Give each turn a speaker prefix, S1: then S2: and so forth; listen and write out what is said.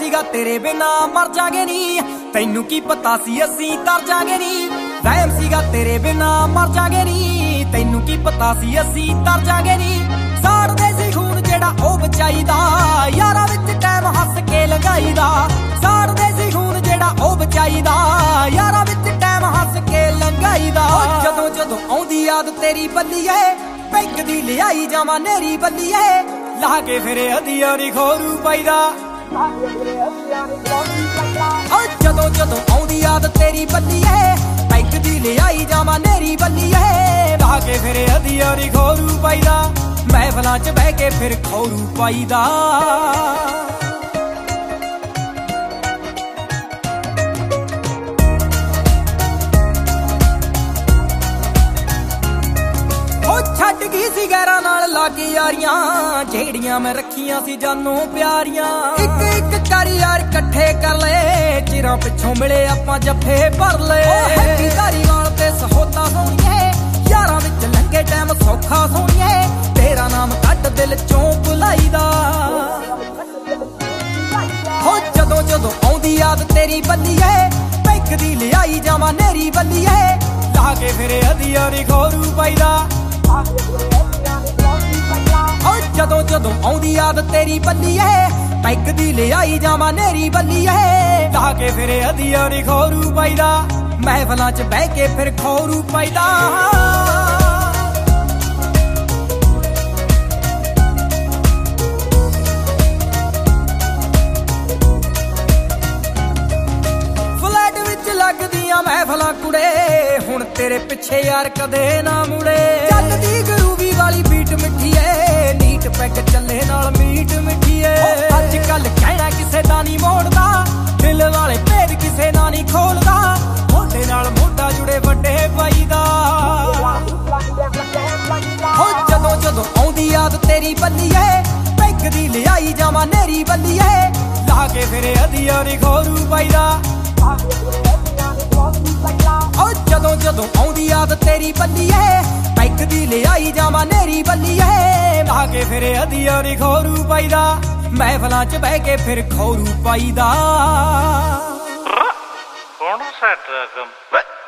S1: ਸੀਗਾ ਤੇਰੇ ਬਿਨਾ ਮਰ ਜਾਗੇ ਨੀ, ਤੈਨੂੰ ਕੀ ਪਤਾ ਸੀ ਅਸੀਂ ਤਰ ਜਾਗੇ ਨੀ। ਵਹਿਮ ਸੀਗਾ ਤੇਰੇ ਬਿਨਾ ਮਰ ਜਾਗੇ ਨੀ, ਤੈਨੂੰ ਕੀ ਪਤਾ ਸੀ ਅਸੀਂ ਤਰ ਜਾਗੇ ਨੀ। ਸਾੜਦੇ ਸੀ ਖੂਨ ਜਿਹੜਾ ਉਹ ਬਚਾਈਦਾ, ਯਾਰਾਂ ਵਿੱਚ ਟਾਈਮ ਹੱਸ ਕੇ ਲੰਘਾਈਦਾ। ਸਾੜਦੇ ਸੀ ਖੂਨ ਜਿਹੜਾ ਉਹ ਬਚਾਈਦਾ, ਯਾਰਾਂ ਵਿੱਚ ਟਾਈਮ ਹੱਸ ਕੇ ਲੰਘਾਈਦਾ। ਜਦੋਂ ਜਦੋਂ ਆਉਂਦੀ ਯਾਦ ਤੇਰੀ ਬੱਲੀਏ, ਪੈਗ ਦੀ ਲਿਆਈ ਜਾਵਾਂ ਨੇਰੀ ਬੱਲੀਏ। ਲਾ ਕੇ ਫਿਰ ਅਧੀਆਂ ਨੀ ਖੋਰੂ ਪਾਈਦਾ। ਜਦੋਂ ਜਦੋਂ ਆਉਂਦੀ ਯਾਦ ਤੇਰੀ ਬੱਲੀਏ, ਪੈਗ ਦੀ ਲਿਆਈ ਜਾਵਾਂ ਨੇਰੀ ਬੱਲੀਏ। ਲਾ ਕੇ ਫਿਰ ਅਧੀਆਂ ਨੀ ਖੋਰੂ ਪਾਈਦਾ, ਮਹਿਫਲਾਂ ਚ ਬਹਿ ਕੇ ਫਿਰ ਖੌਰੂ ਪਾਈਦਾ। ਛੱਡ ਗਈ ਸੀ ਗੈਰਾਂ ਨਾਲ ਲੱਗ ਯਾਰੀਆਂ, ਜਿਹੜੀਆਂ ਮੈਂ ਰੱਖੀਆਂ ਸੀ ਜਾਨੋਂ ਪਿਆਰੀਆਂ। ਇੱਕ ਇੱਕ ਕਰ ਯਾਰ ਇਕੱਠੇ ਕਰ ਲਏ, ਚਿਰਾਂ ਪਿੱਛੋਂ ਮਿਲੇ ਆਪਾਂ ਜੱਫੇ ਭਰ ਲਏ। ਹੈਪੀ ਧਾਰੀਵਾਲ ਤੇ ਸਹੋਤਾ ਸੋਹਣੀਏ, ਯਾਰਾਂ ਵਿੱਚ ਲੰਘੇ ਟਾਈਮ ਸੌਖਾ ਸੋਹਣੀਏ। ਤੇਰਾ ਨਾਮ ਕੱਢ ਦਿਲ ਚੋਂ ਭੁਲਾਈਦਾ। ਹੋ ਜਦੋਂ ਜਦੋਂ ਆਉਂਦੀ ਯਾਦ ਤੇਰੀ ਬੱਲੀਏ, ਪੈਗ ਦੀ ਲਿਆਈ ਜਾਵਾਂ ਨੇਰੀ ਬੱਲੀਏ। ਲਾ ਕੇ ਫਿਰ ਅਧੀਆਂ ਨੀ ਖੋਰੂ ਪਾਈਦਾ। ਜਦੋਂ ਜਦੋਂ ਆਉਂਦੀ ਯਾਦ ਤੇਰੀ ਬੱਲੀਏ, ਪੈਗ ਦੀ ਲਿਆਈ ਜਾਵਾਂ ਨੇਰੀ ਬੱਲੀਏ। ਲਾ ਕੇ ਫਿਰ ਅਧੀਆਂ ਨੀ ਖੋਰੂ ਪਾਈਦਾ, ਮਹਿਫਲਾਂ ਚ ਬਹਿ ਕੇ ਫਿਰ ਖੌਰੂ ਪਾਈਦਾ। ਫਲੈਟ ਵਿੱਚ ਲੱਗਦੀਆਂ ਮਹਿਫਲਾਂ ਕੁੜੇ, ਹੁਣ ਤੇਰੇ ਪਿੱਛੇ ਯਾਰ ਕਦੇ ਨਾ ਮੁੜੇ। ਚੱਲਦੀ ਗਰੂਵੀ ਵਾਲੀ ਬੀਟ ਮਿੱਠੀ ਏ, ਨੀਟ ਪੈਗ ਚੱਲੇ ਨਾਲ ਮੀਟ ਮਿੱਠੀ ਏ। ਅੱਜ ਕੱਲ ਕਹਿਣਾ ਕਿਸੇ ਦਾ ਨਹੀਂ ਮੋੜਦਾ, ਦਿਲ ਵਾਲੇ ਭੇਦ ਕਿਸੇ ਦਾ ਨਹੀਂ ਖੋਲਦਾ। ਮੋਢੇ ਨਾਲ ਮੋਢਾ ਜੁੜੇ ਵੱਡੇ ਭਾਈ ਦਾ। ਹੋ ਜਦੋਂ ਜਦੋਂ ਆਉਂਦੀ ਯਾਦ ਤੇਰੀ ਬੱਲੀਏ, ਪੈਗ ਦੀ ਲਿਆਈ ਜਾਵਾਂ ਨੇਰੀ ਬੱਲੀਏ। ਲਾ ਕੇ ਫਿਰ ਅਧੀਆਂ ਨੀ ਖੋਰੂ ਪਾਈਦਾ। ਜਦੋਂ ਜਦੋਂ ਆਉਂਦੀ ਯਾਦ ਤੇਰੀ ਬੱਲੀਏ, ਪੈਗ ਦੀ ਲਿਆਈ ਜਾਵਾਂ ਨੇਰੀ ਬੱਲੀਏ। ਲਾ ਕੇ ਫਿਰ ਅਧੀਆਂ ਨੀ ਖੋਰੂ ਪਾਈਦਾ, ਮਹਿਫਲਾਂ ਚ ਬਹਿ ਕੇ ਫਿਰ ਖੌਰੂ ਪਾਈਦਾ।
S2: ਕੌਣ ਸੈਟ ਰਕਮ